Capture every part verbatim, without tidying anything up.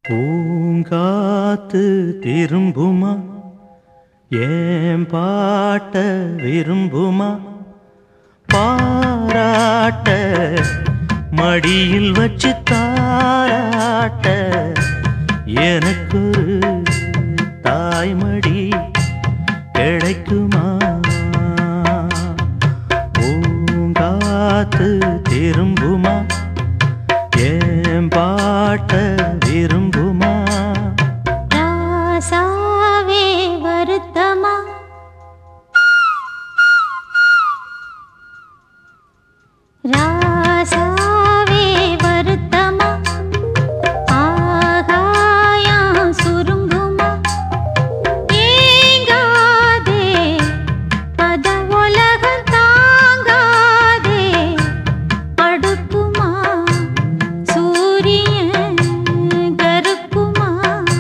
பூங்காத்து திரும்புமா ஏன் பாட்ட விரும்புமா பாராட்ட மடியில் வச்சு தாராட்ட எனக்கு தாய்மடி கிடைக்குமா பூங்காத்து திரும்புமா ஏன் பாட்ட விரும்புமா ராசாவே வருத்தமா ராசாவே வருத்தமா ஆகாயம் சுருங்குமா ஏங்காதே பத உலகம் தாங்காதே அடுக்குமா சூரியன் கருக்குமா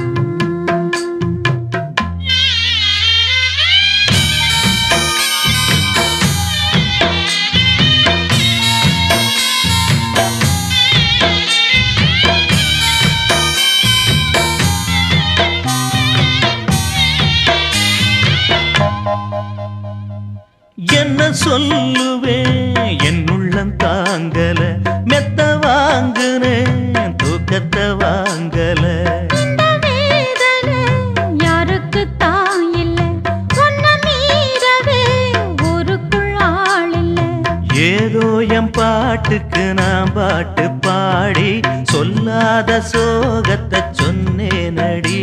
என்ன சொல்லுவேன் என் உள்ளம் தாங்கல மெத்த வாங்குனேன் தூக்கத்தை வாங்கல இந்த வேதனை யாருக்கு தான் இல்ல ஒன்ன மீறவே ஊருக்குள் ஆள் இல்ல ஏதோ என் பாட்டுக்கு நான் பாட்டு பாடி சொல்லாத சோகத்தை சொன்னேனடி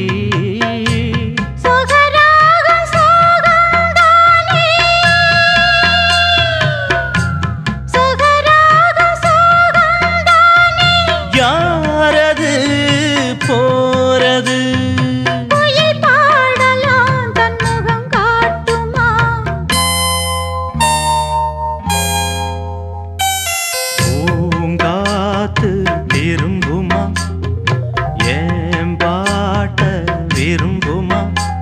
சொகராகம் சோகம்தானே சொகராகம் சோகம்தானே யாரது போறது குயில் பாடலாம் தன் முகம் காட்டுமா பூங்காத்து திரும்புமா ஏன் பாட்ட விரும்புமா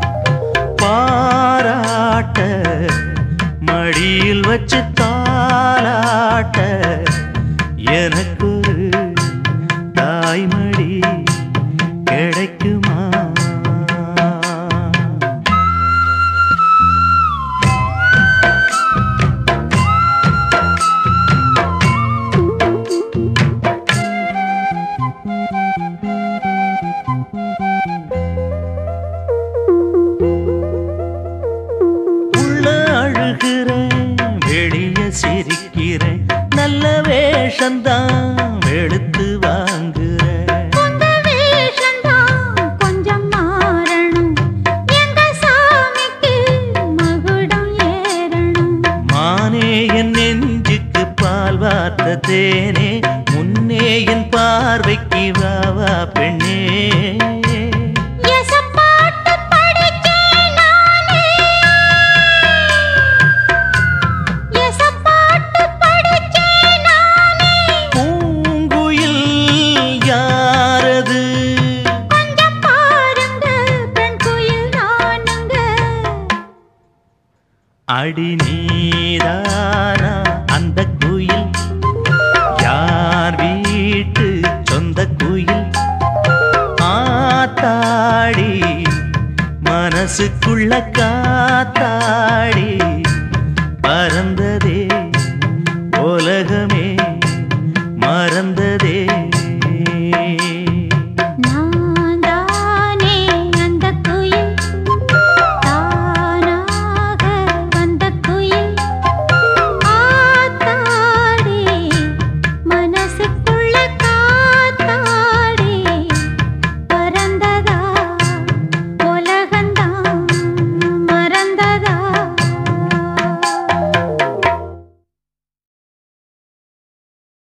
பாராட்ட மடியில் வச்சு தாலாட்ட எனக்கு தாய்மடி கிடைக்குமா உள்ள அழுகிறேன் வெளிய சிரிக்கிறேன் நல்ல வேஷந்தான் வெளுத்து வாங்குறேன் உங்க வேஷம்தான் கொஞ்சம் மாறணும் எங்க சாமிக்கு மகுடம் ஏறணும் மானே என் நெஞ்சுக்கு பால் வார்த்த தேனே முன்னே என் பார்வைக்கு வா வா பெண்ணே எசப்பாட்டு படிச்சேன் நானே எசப்பாட்டு படிச்சேன் நானே பூங்குயில் யாரது கொஞ்சம் பாருங்க பெண் குயில் நானுங்க அடி நீதானா அந்த குயில் யார் வீட்டு சொந்த குயில் ஆத்தாடி மனசுக்குள்ள காத்தாடி